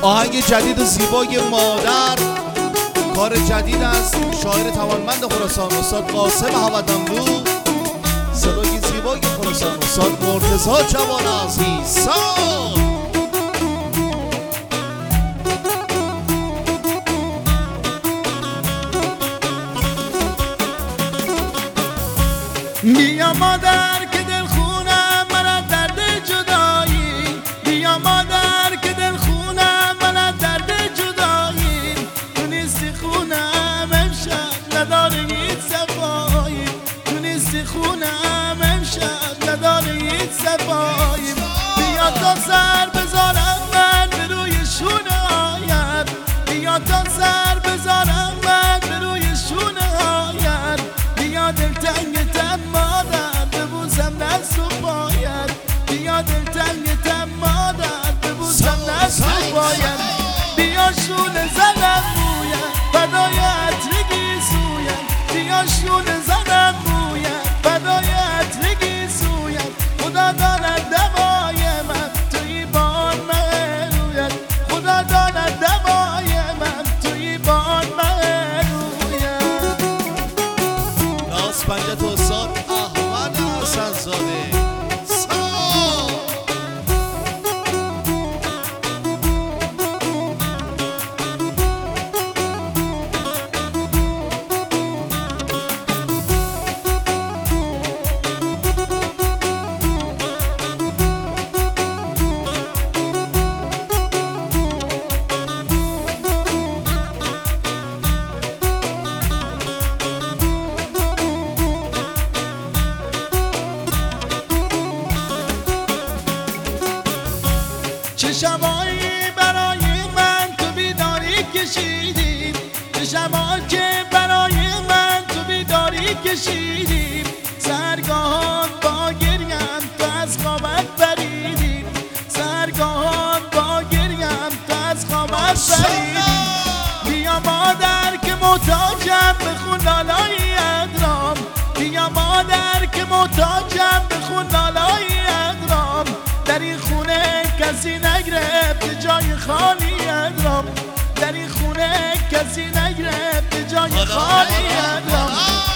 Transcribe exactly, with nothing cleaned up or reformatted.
آهنگ جدید و زیبای مادر، کار جدید از شاعر توانمند خراسان استاد قاسم حمد‌نبو، صدای زیبای خراسان استاد مرتضی جوان عزیزان. بیا مادر که دل خونم من از درد جدایی، بیا مادر که دل خونم من از درد جدایی، تو نیستی خونم امشب نداره هیچ صفایی، تو نیستی خونم امشب نداره هیچ صفایی. بیا تا سر بذارم من به روی شونه هایت، بیا تا سر بذارم من به روی شونه هایت، بیا دلتنگتم مادر ببوسم دست و پایت، بیا دلتنگتم مادر ببوسم دست و پایت، بیا شونه زنم مویم فدای عطرگی سویم، بیا شونه زنم مویم فدای عطرگی سویم، خدا داند دوای من توی بان من رویت، خدا داند دوای من توی بان من رویت. ناز پنجت استاد احمد حسن‌زاده. چه شبایی برای من تو بیداری کشیدیم، چه شبایی که برای من تو بیداری کشیدیم، سرگاهان با گریم تو از خوابت بریدیم، سرگاهان با گریم تو از خوابت بریدیم. بیا مادر که محتاجم به خون لالای ادرام، بیا مادر که محتاجم به خون لالای ادرام، در این خونه کسی نگرفت جای خالی ادرام، در این خونه کسی نگرفت جای خالی ادرام.